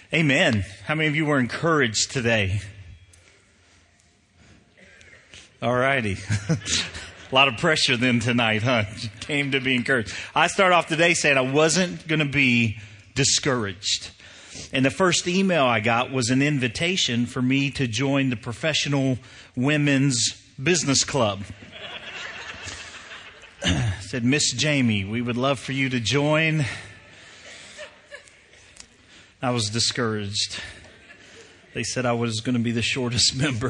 Amen. How many of you were encouraged today? All righty. A lot of pressure then tonight, huh? Came to be encouraged. I start off today saying I wasn't going to be discouraged. And the first email I got was an invitation for me to join the Professional Women's Business Club. Said, Miss Jamie, we would love for you to join. I was discouraged. They said I was going to be the shortest member.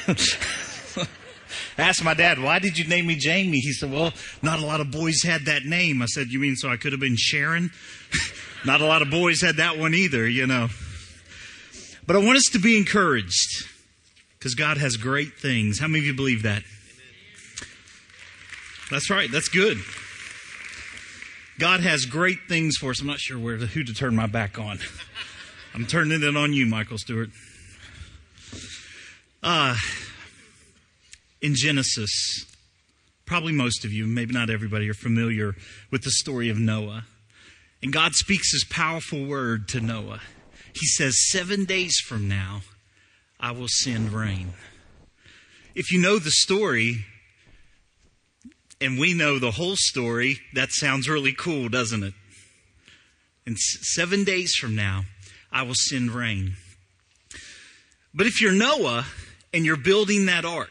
I asked my dad, why did you name me Jamie? He said, well, not a lot of boys had that name. I said, you mean so I could have been Sharon? Not a lot of boys had that one either, you know. But I want us to be encouraged because God has great things. How many of you believe that? That's right. That's good. God has great things for us. I'm not sure who to turn my back on. I'm turning it on you, Michael Stewart. In Genesis, probably most of you, maybe not everybody, are familiar with the story of Noah. And God speaks His powerful word to Noah. He says, 7 days from now, I will send rain. If you know the story, and we know the whole story, that sounds really cool, doesn't it? And 7 days from now, I will send rain. But if you're Noah and you're building that ark,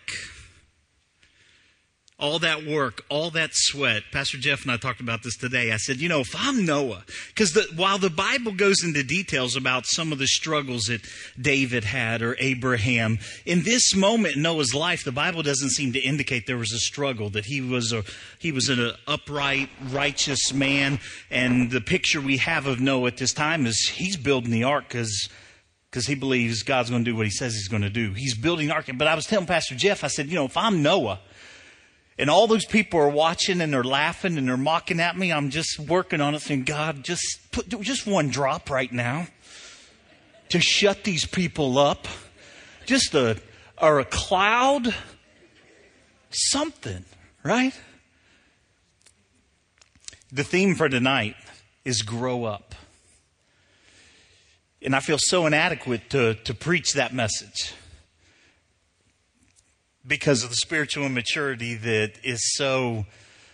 all that work, all that sweat. Pastor Jeff and I talked about this today. I said, if I'm Noah, because while the Bible goes into details about some of the struggles that David had or Abraham, in this moment in Noah's life, the Bible doesn't seem to indicate there was a struggle, that he was an upright, righteous man. And the picture we have of Noah at this time is he's building the ark because he believes God's going to do what He says He's going to do. He's building the ark. But I was telling Pastor Jeff, I said, if I'm Noah, and all those people are watching and they're laughing and they're mocking at me, I'm just working on it saying, God, just put just one drop right now to shut these people up. Or a cloud, something, right? The theme for tonight is grow up. And I feel so inadequate to preach that message, because of the spiritual immaturity that is so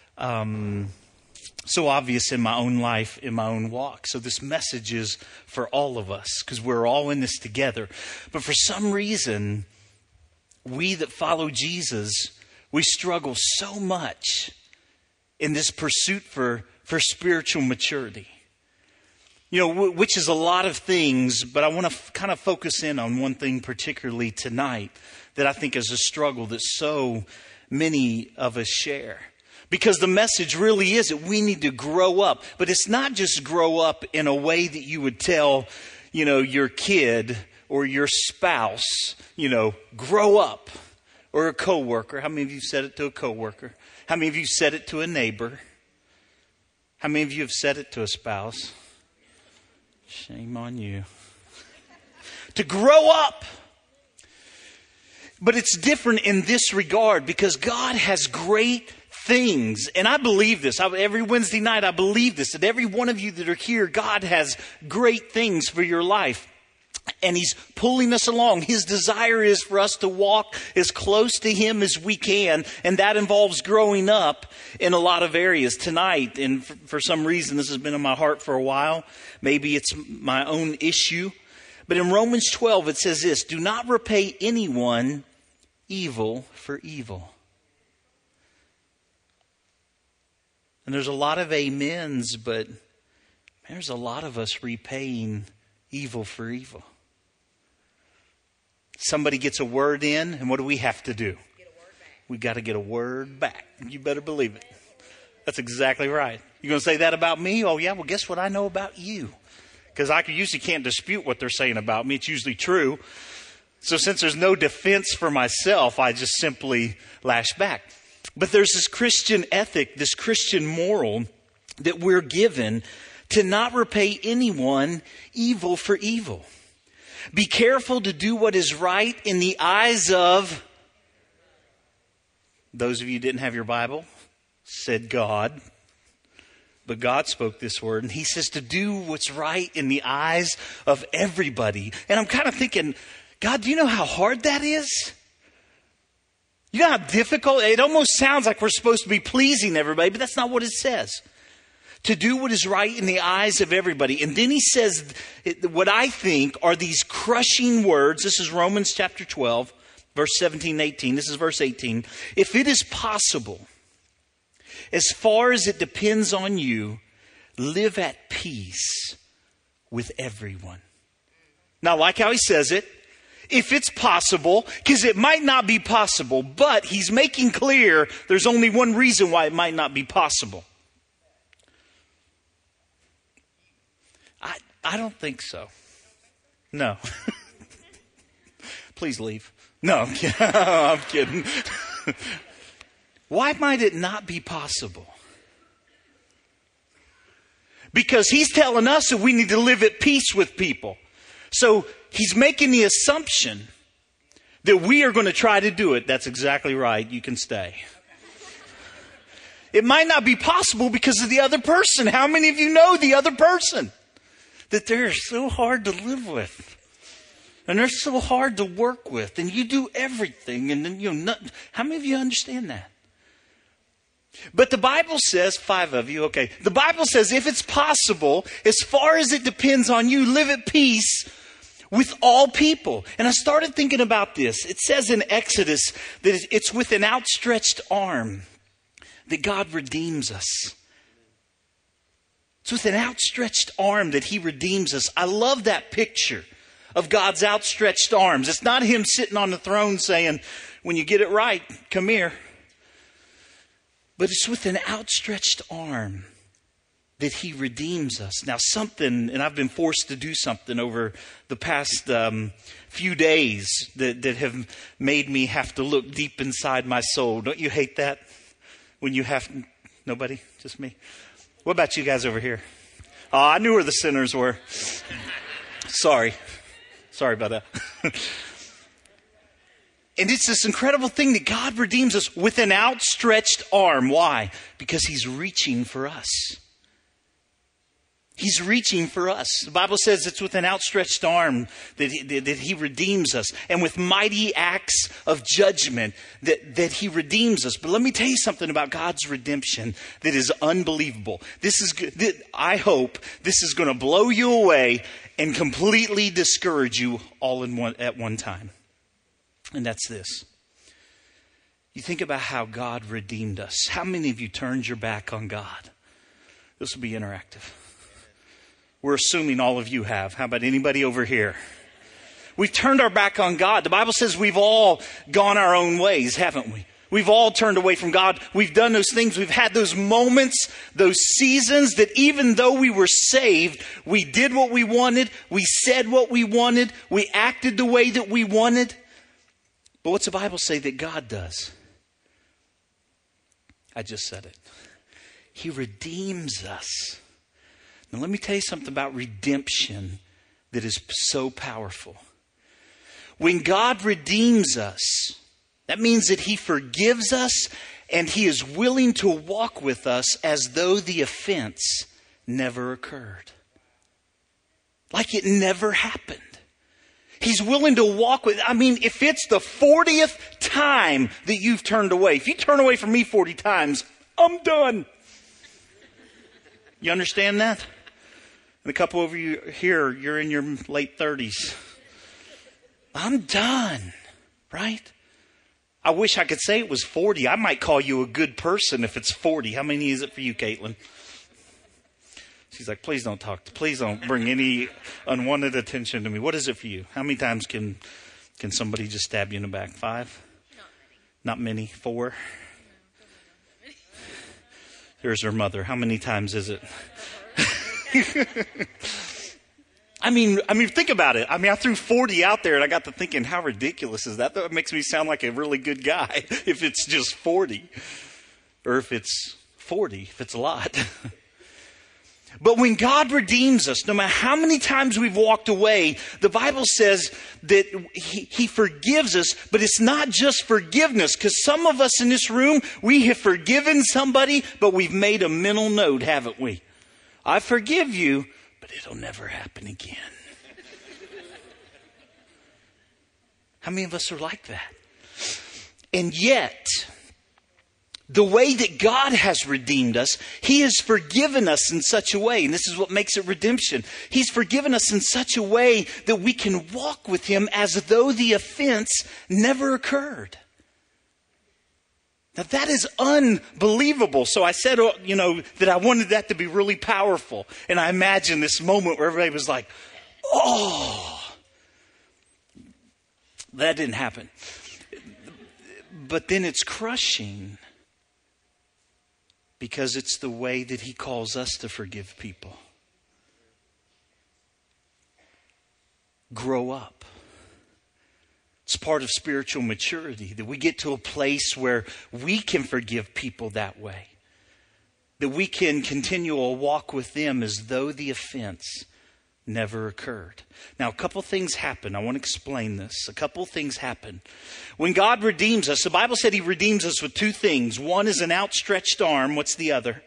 obvious in my own life, in my own walk. So this message is for all of us because we're all in this together. But for some reason, we that follow Jesus, we struggle so much in this pursuit for spiritual maturity. Which is a lot of things, but I want to kind of focus in on one thing particularly tonight that I think is a struggle that so many of us share. Because the message really is that we need to grow up. But it's not just grow up in a way that you would tell, your kid or your spouse, grow up. Or a coworker. How many of you said it to a coworker? How many of you said it to a neighbor? How many of you have said it to a spouse? Shame on you. To grow up. But it's different in this regard because God has great things. And I believe this. Every Wednesday night I believe this. That every one of you that are here, God has great things for your life. And He's pulling us along. His desire is for us to walk as close to Him as we can. And that involves growing up in a lot of areas. Tonight, and for some reason this has been in my heart for a while. Maybe it's my own issue. But in Romans 12 it says this: do not repay anyone evil for evil. And there's a lot of amens, but there's a lot of us repaying evil for evil. Somebody gets a word in, and what do we have to do? We got to get a word back. You better believe it. That's exactly right. You going to say that about me? Oh yeah, well guess what I know about you? Because I usually can't dispute what they're saying about me. It's usually true. So since there's no defense for myself, I just simply lash back. But there's this Christian ethic, this Christian moral that we're given to not repay anyone evil for evil. Be careful to do what is right in the eyes of, those of you who didn't have your Bible, said God. But God spoke this word, and he says to do what's right in the eyes of everybody. And I'm kind of thinking, God, do you know how hard that is? You know how difficult? It almost sounds like we're supposed to be pleasing everybody, but that's not what it says. To do what is right in the eyes of everybody. And then he says what I think are these crushing words. This is Romans chapter 12, verse 17 and 18. This is verse 18. If it is possible, as far as it depends on you, live at peace with everyone. Now, I like how he says it. If it's possible, because it might not be possible, but he's making clear there's only one reason why it might not be possible. I don't think so. No. Please leave. No, I'm kidding. Why might it not be possible? Because he's telling us that we need to live at peace with people. So he's making the assumption that we are going to try to do it. That's exactly right. You can stay. It might not be possible because of the other person. How many of you know the other person? That they're so hard to live with. And they're so hard to work with. And you do everything. And then, how many of you understand that? But the Bible says, 5 of you, okay. The Bible says if it's possible, as far as it depends on you, live at peace with all people. And I started thinking about this. It says in Exodus that it's with an outstretched arm that God redeems us. It's with an outstretched arm that he redeems us. I love that picture of God's outstretched arms. It's not him sitting on the throne saying, when you get it right, come here. But it's with an outstretched arm that he redeems us. Now something, and I've been forced to do something over the past few days that have made me have to look deep inside my soul. Don't you hate that? When you have, nobody? Just me? What about you guys over here? Oh, I knew where the sinners were. Sorry about that. And it's this incredible thing that God redeems us with an outstretched arm. Why? Because he's reaching for us. He's reaching for us. The Bible says it's with an outstretched arm that he redeems us. And with mighty acts of judgment that he redeems us. But let me tell you something about God's redemption that is unbelievable. I hope this is going to blow you away and completely discourage you all at one time. And that's this. You think about how God redeemed us. How many of you turned your back on God? This will be interactive. We're assuming all of you have. How about anybody over here? We've turned our back on God. The Bible says we've all gone our own ways, haven't we? We've all turned away from God. We've done those things. We've had those moments, those seasons that even though we were saved, we did what we wanted. We said what we wanted. We acted the way that we wanted. But what's the Bible say that God does? I just said it. He redeems us. Now let me tell you something about redemption that is so powerful. When God redeems us, that means that he forgives us and he is willing to walk with us as though the offense never occurred. Like it never happened. He's willing to walk with, if it's the 40th time that you've turned away, if you turn away from me 40 times, I'm done. You understand that? And a couple of you here, you're in your late 30s. I'm done, right? I wish I could say it was 40. I might call you a good person if it's 40. How many is it for you, Caitlin? She's like, please don't bring any unwanted attention to me. What is it for you? How many times can somebody just stab you in the back? 5? Not many. 4? Here's her mother. How many times is it? Think about it. I threw 40 out there and I got to thinking, how ridiculous is that? That makes me sound like a really good guy if it's just 40. Or if it's 40, if it's a lot. But when God redeems us, no matter how many times we've walked away, the Bible says that He forgives us, but it's not just forgiveness, because some of us in this room, we have forgiven somebody, but we've made a mental note, haven't we? I forgive you, but it'll never happen again. How many of us are like that? And yet, the way that God has redeemed us, He has forgiven us in such a way, and this is what makes it redemption. He's forgiven us in such a way that we can walk with Him as though the offense never occurred. Now that is unbelievable. So I said, that I wanted that to be really powerful. And I imagine this moment where everybody was like, oh, that didn't happen. But then it's crushing because it's the way that He calls us to forgive people. Grow up. It's part of spiritual maturity that we get to a place where we can forgive people that way. That we can continue a walk with them as though the offense never occurred. Now, a couple things happen. I want to explain this. A couple things happen. When God redeems us, the Bible said He redeems us with two things. One is an outstretched arm. What's the other?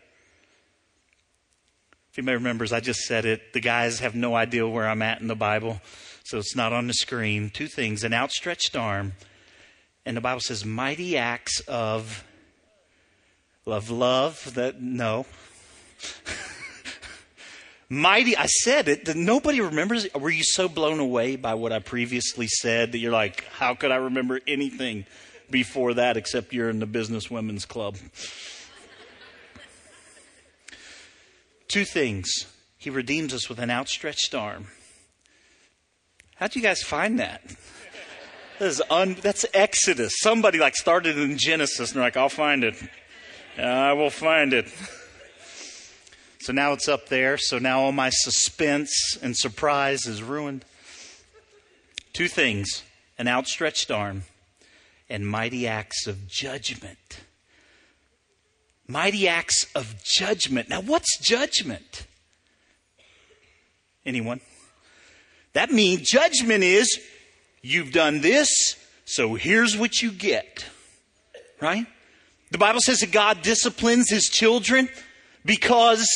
If anybody remembers, I just said it. The guys have no idea where I'm at in the Bible, so it's not on the screen. Two things, an outstretched arm, and the Bible says mighty acts of love. That, no. Mighty, I said it, that nobody remembers. Were you so blown away by what I previously said that you're like, how could I remember anything before that except you're in the Business Women's Club? Two things. He redeems us with an outstretched arm. How'd you guys find that? That's Exodus. Somebody started in Genesis and they're like, I'll find it. I will find it. So now it's up there. So now all my suspense and surprise is ruined. Two things, an outstretched arm and mighty acts of judgment. Mighty acts of judgment. Now what's judgment? Anyone? That means judgment is, you've done this, so here's what you get. Right? The Bible says that God disciplines His children because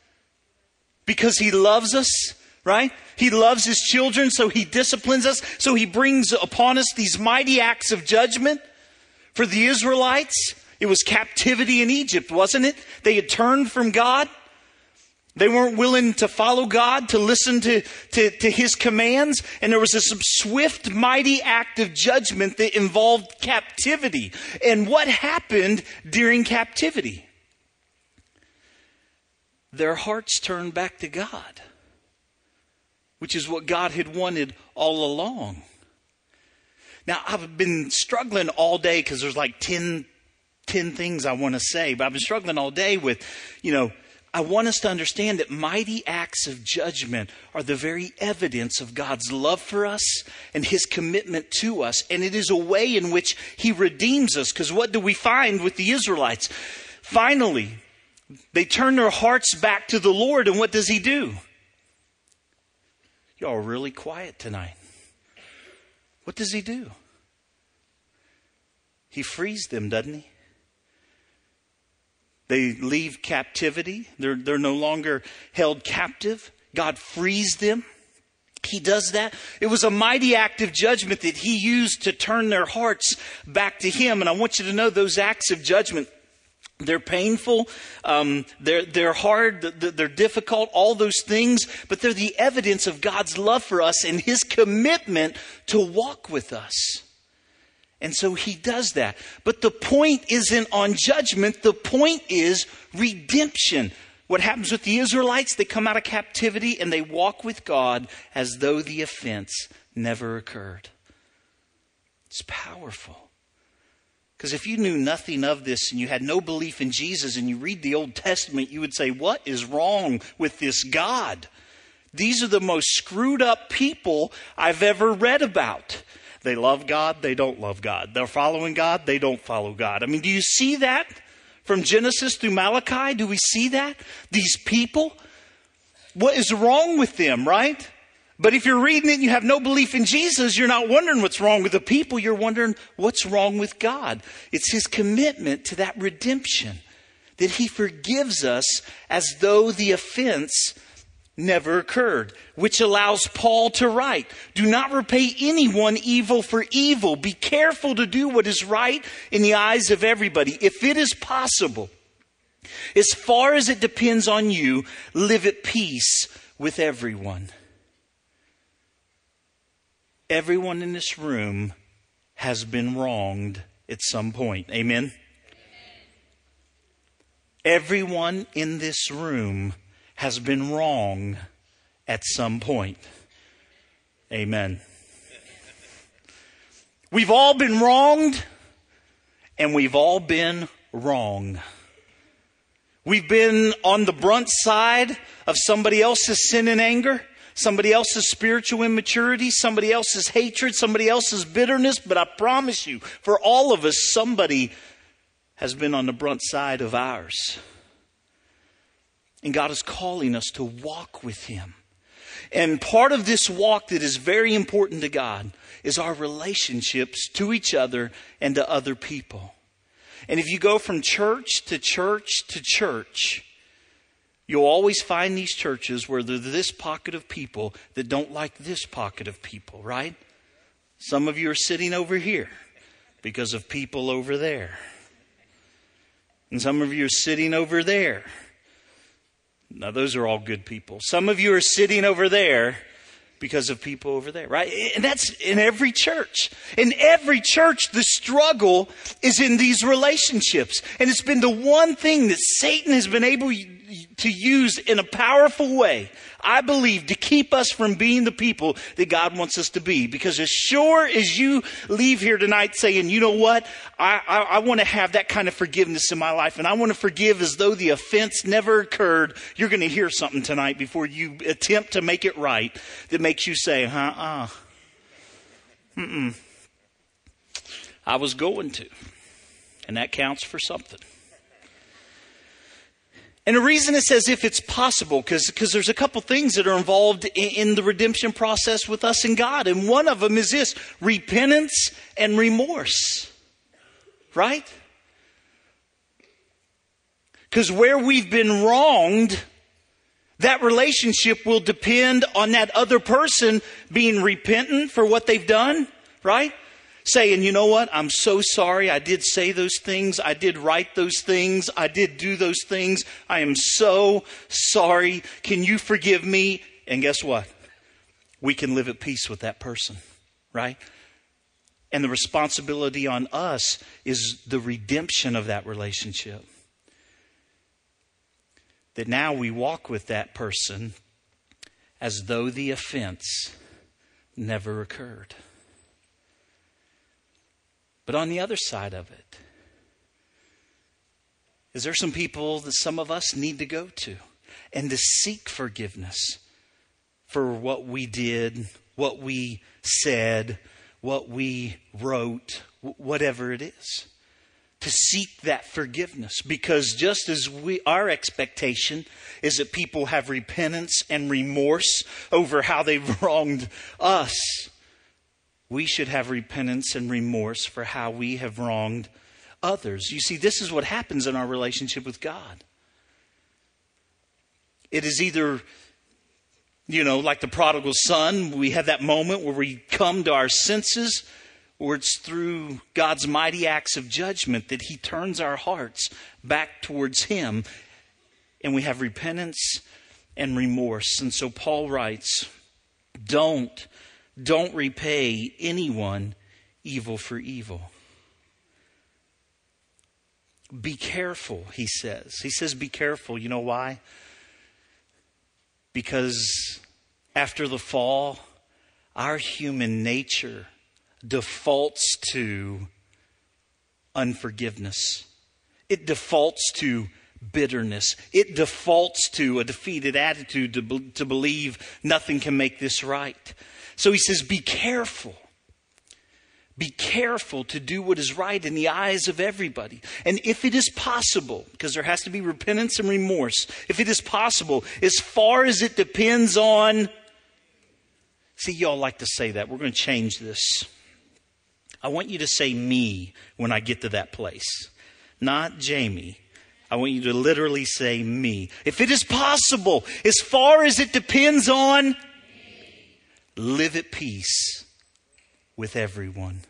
He loves us, right? He loves His children, so He disciplines us. So He brings upon us these mighty acts of judgment. For the Israelites, it was captivity in Egypt, wasn't it? They had turned from God. They weren't willing to follow God, to listen to His commands. And there was this swift, mighty act of judgment that involved captivity. And what happened during captivity? Their hearts turned back to God, which is what God had wanted all along. Now, I've been struggling all day because there's 10 things I want to say, but I've been struggling all day with, I want us to understand that mighty acts of judgment are the very evidence of God's love for us and His commitment to us. And it is a way in which He redeems us. Because what do we find with the Israelites? Finally, they turn their hearts back to the Lord, and what does He do? Y'all are really quiet tonight. What does He do? He frees them, doesn't He? They leave captivity. They're no longer held captive. God frees them. He does that. It was a mighty act of judgment that He used to turn their hearts back to Him. And I want you to know those acts of judgment, they're painful, they're hard, they're difficult, all those things, but they're the evidence of God's love for us and His commitment to walk with us. And so He does that. But the point isn't on judgment, the point is redemption. What happens with the Israelites? They come out of captivity and they walk with God as though the offense never occurred. It's powerful. Because if you knew nothing of this and you had no belief in Jesus and you read the Old Testament, you would say, what is wrong with this God? These are the most screwed up people I've ever read about. They love God, they don't love God. They're following God, they don't follow God. I mean, do you see that from Genesis through Malachi? Do we see that? These people, what is wrong with them, right? But if you're reading it and you have no belief in Jesus, you're not wondering what's wrong with the people. You're wondering what's wrong with God. It's his commitment to that redemption, that he forgives us as though the offense never occurred, which allows Paul to write, do not repay anyone evil for evil. Be careful to do what is right in the eyes of everybody. If it is possible, as far as it depends on you, live at peace with everyone. Everyone in this room has been wronged at some point. Amen? Everyone in this room has been wrong at some point. Amen. We've all been wronged, and we've all been wrong. We've been on the brunt side of somebody else's sin and anger, somebody else's spiritual immaturity, somebody else's hatred, somebody else's bitterness. But I promise you, for all of us, somebody has been on the brunt side of ours. And God is calling us to walk with him. And part of this walk that is very important to God is our relationships to each other and to other people. And if you go from church to church to church, you'll always find these churches where there's this pocket of people that don't like this pocket of people, right? Some of you are sitting over here because of people over there. And some of you are sitting over there. Now, those are all good people. Some of you are sitting over there because of people over there, right? And that's in every church. In every church, the struggle is in these relationships. And it's been the one thing that Satan has been able to use in a powerful way, I believe, to keep us from being the people that God wants us to be. Because as sure as you leave here tonight saying, you know what, I want to have that kind of forgiveness in my life, and I want to forgive as though the offense never occurred, you're going to hear something tonight before you attempt to make it right that makes you say, I was going to. And that counts for something. And the reason it says if it's possible, because there's a couple things that are involved in the redemption process with us and God. And one of them is this: repentance and remorse. Right? Because where we've been wronged, that relationship will depend on that other person being repentant for what they've done. Right? Saying, you know what, I'm so sorry. I did say those things. I did write those things. I did do those things. I am so sorry. Can you forgive me? And guess what? We can live at peace with that person, right? And the responsibility on us is the redemption of that relationship. That now we walk with that person as though the offense never occurred. But on the other side of it, is there some people that some of us need to go to and to seek forgiveness for what we did, what we said, what we wrote, whatever it is. To seek that forgiveness. Because just as our expectation is that people have repentance and remorse over how they've wronged us, we should have repentance and remorse for how we have wronged others. You see, this is what happens in our relationship with God. It is either, like the prodigal son, we have that moment where we come to our senses, or it's through God's mighty acts of judgment that he turns our hearts back towards him, and we have repentance and remorse. And so Paul writes, don't repay anyone evil for evil. Be careful, he says. He says be careful. You know why? Because after the fall, our human nature defaults to unforgiveness. It defaults to bitterness. It defaults to a defeated attitude to believe nothing can make this right. So he says, be careful. Be careful to do what is right in the eyes of everybody. And if it is possible, because there has to be repentance and remorse, if it is possible, as far as it depends on... See, y'all like to say that. We're going to change this. I want you to say me when I get to that place. Not Jamie. I want you to literally say me. If it is possible, as far as it depends on, live at peace with everyone.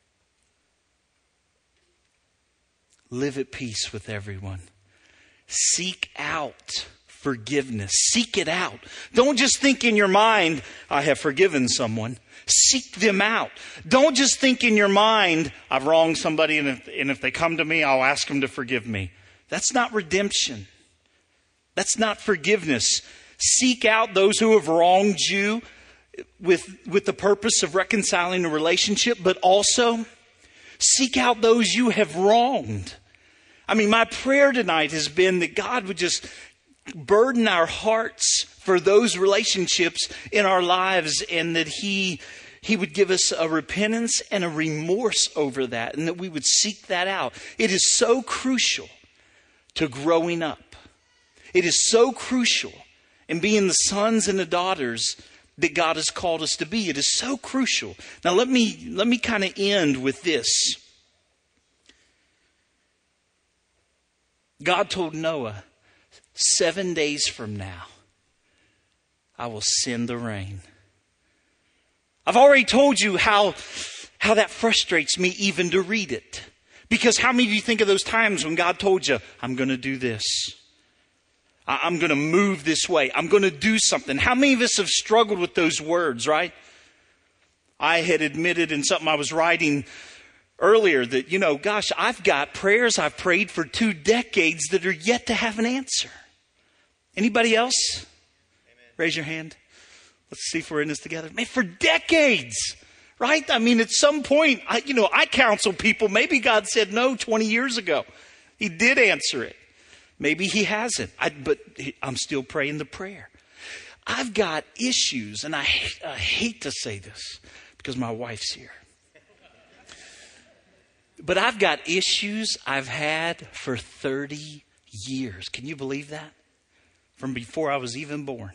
Live at peace with everyone. Seek out forgiveness. Seek it out. Don't just think in your mind, I have forgiven someone. Seek them out. Don't just think in your mind, I've wronged somebody, and if they come to me, I'll ask them to forgive me. That's not redemption. That's not forgiveness. Seek out those who have wronged you with the purpose of reconciling a relationship, but also seek out those you have wronged. I mean, my prayer tonight has been that God would just burden our hearts for those relationships in our lives, and that He would give us a repentance and a remorse over that, and that we would seek that out. It is so crucial to growing up. It is so crucial in being the sons and the daughters that God has called us to be. It is so crucial. Now let me kind of end with this. God told Noah, 7 days from now, I will send the rain. I've already told you how that frustrates me even to read it. Because how many of you think of those times when God told you, I'm going to do this. I'm going to move this way. I'm going to do something. How many of us have struggled with those words, right? I had admitted in something I was writing earlier that, gosh, I've got prayers I've prayed for 2 decades that are yet to have an answer. Anybody else? Amen. Raise your hand. Let's see if we're in this together. Man, for decades, right? I mean, at some point, I counsel people. Maybe God said no 20 years ago. He did answer it. Maybe He hasn't. But I'm still praying the prayer. I've got issues, and I hate to say this because my wife's here. But I've got issues I've had for 30 years. Can you believe that? From before I was even born.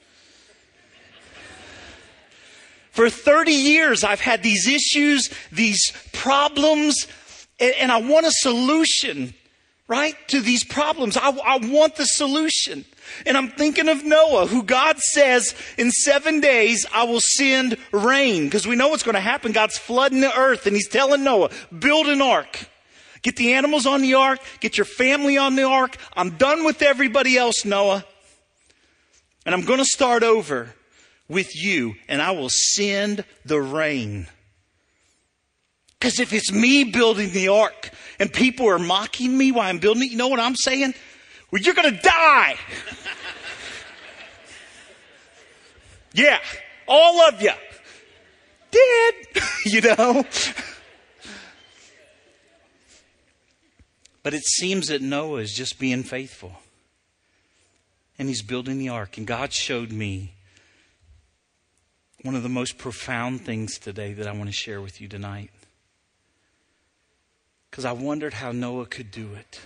For 30 years, I've had these issues, these problems, and I want a solution, right, to these problems. I want the solution. And I'm thinking of Noah, who God says, in 7 days, I will send rain. Because we know what's going to happen. God's flooding the earth, and He's telling Noah, build an ark. Get the animals on the ark. Get your family on the ark. I'm done with everybody else, Noah. And I'm going to start over with you, and I will send the rain. Because if it's me building the ark and people are mocking me while I'm building it, you know what I'm saying? Well, you're going to die. Yeah, all of you. Dead, But it seems that Noah is just being faithful. And he's building the ark. And God showed me one of the most profound things today that I want to share with you tonight. Because I wondered how Noah could do it.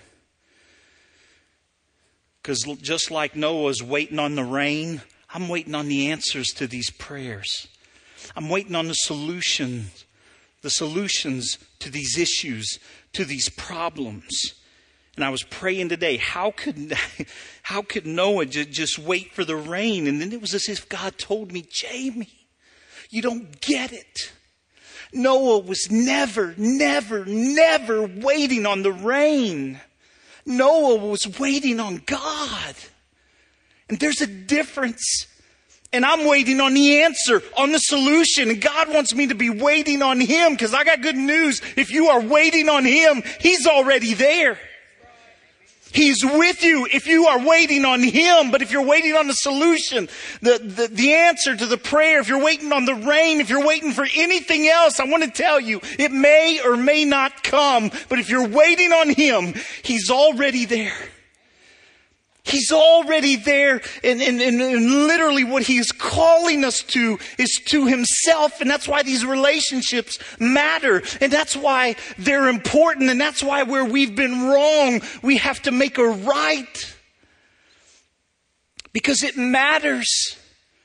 Because just like Noah's waiting on the rain, I'm waiting on the answers to these prayers. I'm waiting on the solutions to these issues, to these problems. And I was praying today, how could Noah just wait for the rain? And then it was as if God told me, Jamie, you don't get it. Noah was never waiting on the rain. Noah was waiting on God. And there's a difference. And I'm waiting on the answer, on the solution. And God wants me to be waiting on Him, because I got good news. If you are waiting on Him, He's already there. He's with you if you are waiting on Him. But if you're waiting on the solution, the answer to the prayer, if you're waiting on the rain, if you're waiting for anything else, I want to tell you, it may or may not come. But if you're waiting on Him, He's already there. He's already there, and literally what he is calling us to is to himself, and that's why these relationships matter, and that's why they're important, and that's why where we've been wrong, we have to make a right. Because it matters.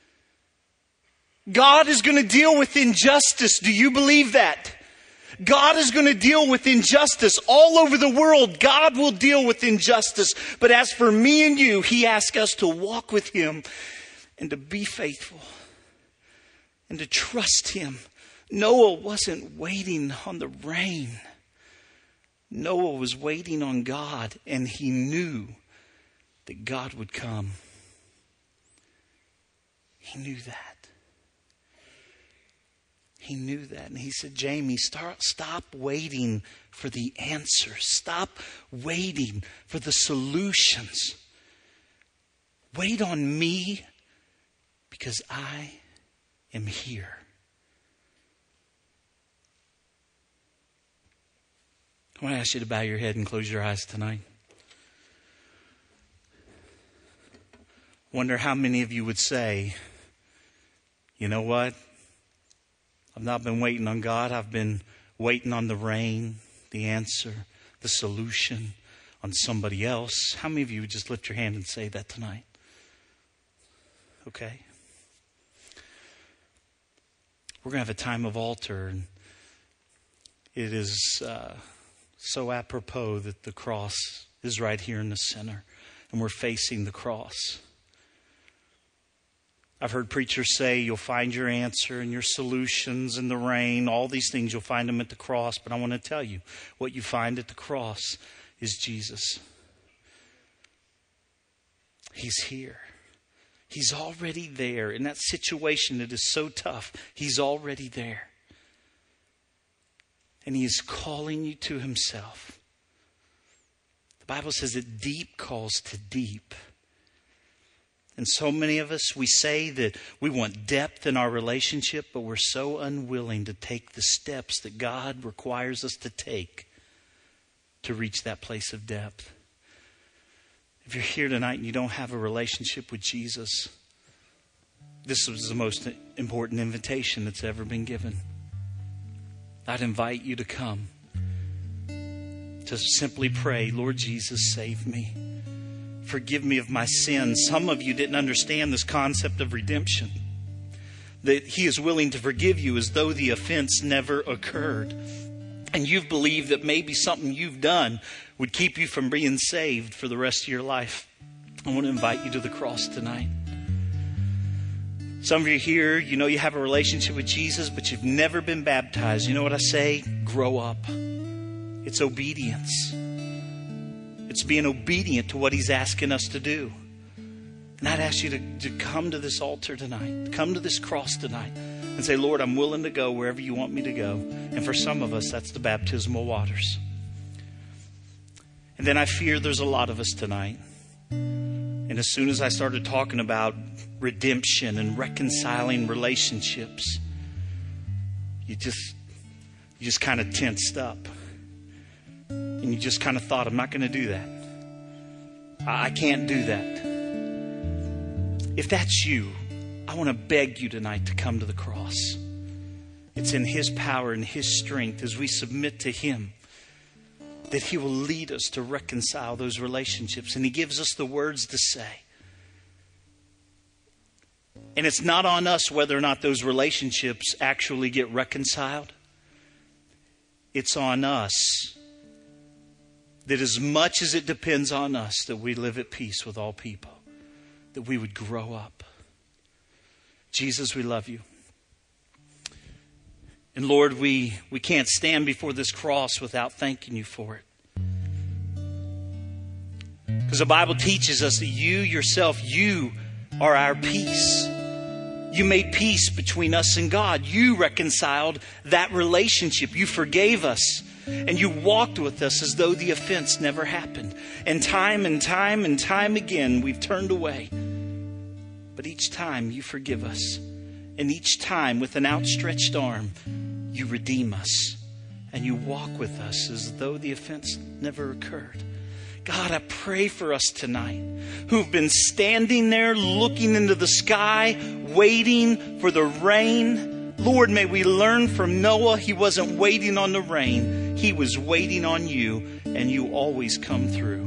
God is going to deal with injustice. Do you believe that? God is going to deal with injustice all over the world. God will deal with injustice. But as for me and you, he asks us to walk with him and to be faithful and to trust him. Noah wasn't waiting on the rain. Noah was waiting on God, and he knew that God would come. He knew that. He knew that. And he said, Jamie, stop waiting for the answers. Stop waiting for the solutions. Wait on me because I am here. I want to ask you to bow your head and close your eyes tonight. Wonder how many of you would say, you know what? I've not been waiting on God. I've been waiting on the rain, the answer, the solution on somebody else. How many of you would just lift your hand and say that tonight? Okay. We're going to have a time of altar, and it is so apropos that the cross is right here in the center, and we're facing the cross. I've heard preachers say you'll find your answer and your solutions in the rain. All these things, you'll find them at the cross. But I want to tell you, what you find at the cross is Jesus. He's here. He's already there. In that situation that is so tough, he's already there. And he is calling you to himself. The Bible says that deep calls to deep. And so many of us, we say that we want depth in our relationship, but we're so unwilling to take the steps that God requires us to take to reach that place of depth. If you're here tonight and you don't have a relationship with Jesus, this was the most important invitation that's ever been given. I'd invite you to come, to simply pray, Lord Jesus, save me. Forgive me of my sins. Some of you didn't understand this concept of redemption. That he is willing to forgive you as though the offense never occurred. And you've believed that maybe something you've done would keep you from being saved for the rest of your life. I want to invite you to the cross tonight. Some of you here, you know you have a relationship with Jesus, but you've never been baptized. You know what I say? Grow up. It's obedience. It's being obedient to what he's asking us to do. And I'd ask you to come to this altar tonight, come to this cross tonight and say, Lord, I'm willing to go wherever you want me to go. And for some of us, that's the baptismal waters. And then I fear there's a lot of us tonight. And as soon as I started talking about redemption and reconciling relationships, you just kind of tensed up. And you just kind of thought, I'm not going to do that. I can't do that. If that's you, I want to beg you tonight to come to the cross. It's in his power and his strength as we submit to him that he will lead us to reconcile those relationships. And he gives us the words to say. And it's not on us whether or not those relationships actually get reconciled. It's on us that as much as it depends on us that we live at peace with all people, that we would grow up. Jesus, we love you. And Lord, we can't stand before this cross without thanking you for it. Because the Bible teaches us that you yourself, you are our peace. You made peace between us and God. You reconciled that relationship. You forgave us. And you walked with us as though the offense never happened. And time again, we've turned away. But each time you forgive us. And each time with an outstretched arm, you redeem us. And you walk with us as though the offense never occurred. God, I pray for us tonight who've been standing there looking into the sky, waiting for the rain. Lord, may we learn from Noah. He wasn't waiting on the rain. He was waiting on you, and you always come through.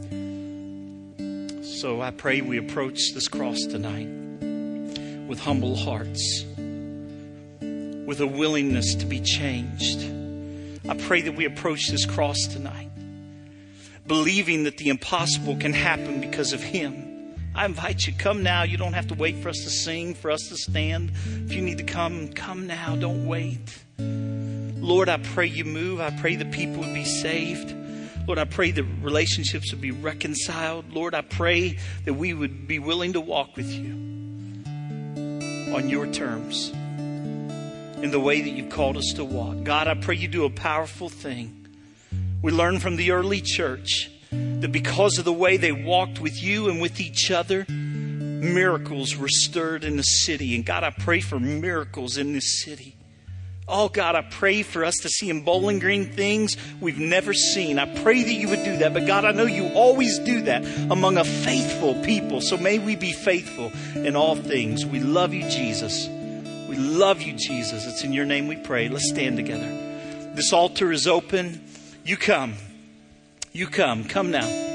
So I pray we approach this cross tonight with humble hearts, with a willingness to be changed. I pray that we approach this cross tonight believing that the impossible can happen because of Him. I invite you, come now. You don't have to wait for us to sing, for us to stand. If you need to come now. Don't wait. Lord, I pray you move. I pray that people would be saved. Lord, I pray that relationships would be reconciled. Lord, I pray that we would be willing to walk with you on your terms, in the way that you've called us to walk. God, I pray you do a powerful thing. We learned from the early church that because of the way they walked with you and with each other, miracles were stirred in the city. And God, I pray for miracles in this city. Oh God, I pray for us to see in Bowling Green things we've never seen. I pray that you would do that. But God, I know you always do that among a faithful people. So may we be faithful in all things. We love you, Jesus. We love you, Jesus. It's in your name we pray. Let's stand together. This altar is open. You come. You come. Come now.